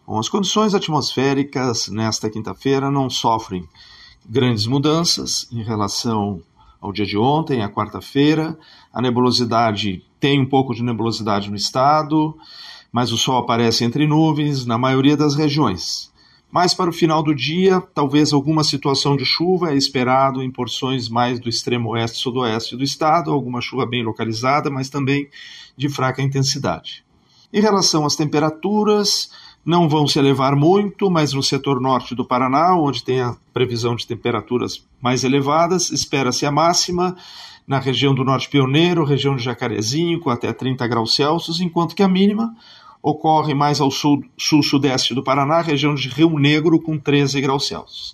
Bom, as condições atmosféricas nesta quinta-feira não sofrem grandes mudanças em relação ao dia de ontem, a quarta-feira. A nebulosidade, tem um pouco de nebulosidade no estado, mas o sol aparece entre nuvens na maioria das regiões. Mais para o final do dia, talvez alguma situação de chuva é esperado em porções mais do extremo oeste e sudoeste do estado, alguma chuva bem localizada, mas também de fraca intensidade. Em relação às temperaturas, não vão se elevar muito, mas no setor norte do Paraná, onde tem a previsão de temperaturas mais elevadas, espera-se a máxima na região do Norte Pioneiro, região de Jacarezinho, com até 30 graus Celsius, enquanto que a mínima ocorre mais ao sul-sudeste do Paraná, região de Rio Negro, com 13 graus Celsius.